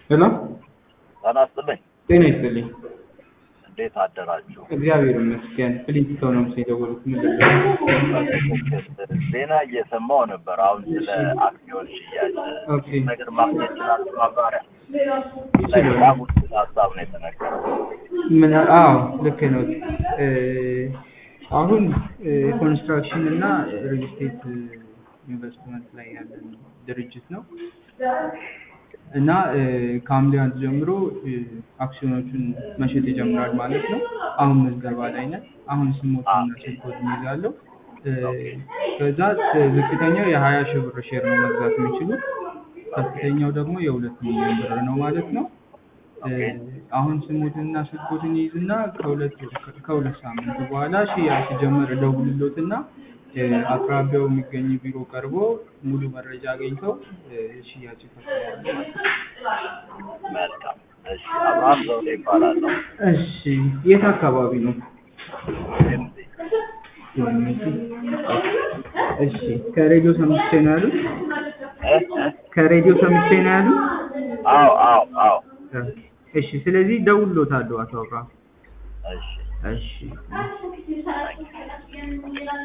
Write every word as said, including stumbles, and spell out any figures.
ሄሎ ጤና ይስጥልኝ። ጤና ይስጥልኝ። እንዴት አደራችሁ? እግዚአብሔር ይመስገን። ፕሊዝ ሰው ነው የደወሉት። ምንድን ነው? ዜና እየሰማሁ ነበር። አሁን ስለ አክሲዮን ሽያጭ ኦኬ ነገር ማግኘት ይችላል። ማብራሪያ ይችላል። ባቡር ሀሳብ ነው የተነገረው። ምን? አዎ ልክ ነው። እ አሁን ኮንስትራክሽን እና ሪል ስቴት ኢንቨስትመንት ላይ ያለ ድርጅት ነው እና ከሐምሌ አንድ ጀምሮ አክሲዮኖቹን መሸጥ ይጀምራል ማለት ነው። አሁን ምዝገባ ላይ ነን። አሁን ስሞትና ስልኮት ይይዛለሁ። ከዛ ዝቅተኛው የሀያ ሺህ ብር ሼር ነው መግዛት የሚችሉት። ከፍተኛው ደግሞ የሁለት ሚሊዮን ብር ነው ማለት ነው። አሁን ስሞትና ስልኮትን ይይዝና ከሁለት ከሁለት ሳምንት በኋላ ሽያጭ ሲጀምር እደውልልዎትና አቅራቢያው የሚገኝ ቢሮ ቀርቦ ሙሉ መረጃ አግኝተው ሽያጭ ይፈጽማሉ። መልካም። እሺ፣ አብርሃም ዘውዴ ይባላለሁ። እሺ፣ የት አካባቢ ነው? እሺ፣ ከሬዲዮ ሰምቼ ነው ያሉት? ከሬዲዮ ሰምቼ ነው ያሉት? አዎ አዎ አዎ። እሺ፣ ስለዚህ ደውልልዎታለሁ አቶ አብርሃም። እሺ እሺ